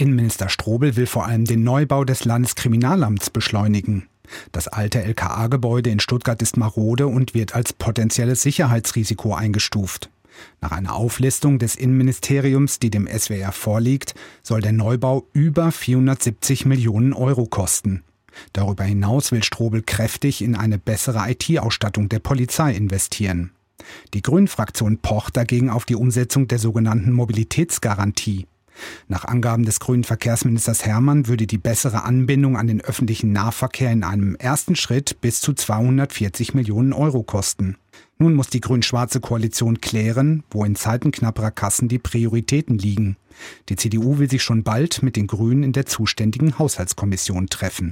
Innenminister Strobel will vor allem den Neubau des Landeskriminalamts beschleunigen. Das alte LKA-Gebäude in Stuttgart ist marode und wird als potenzielles Sicherheitsrisiko eingestuft. Nach einer Auflistung des Innenministeriums, die dem SWR vorliegt, soll der Neubau über 470 Millionen Euro kosten. Darüber hinaus will Strobel kräftig in eine bessere IT-Ausstattung der Polizei investieren. Die Grünen-Fraktion pocht dagegen auf die Umsetzung der sogenannten Mobilitätsgarantie. Nach Angaben des grünen Verkehrsministers Herrmann würde die bessere Anbindung an den öffentlichen Nahverkehr in einem ersten Schritt bis zu 240 Millionen Euro kosten. Nun muss die grün-schwarze Koalition klären, wo in Zeiten knapperer Kassen die Prioritäten liegen. Die CDU will sich schon bald mit den Grünen in der zuständigen Haushaltskommission treffen.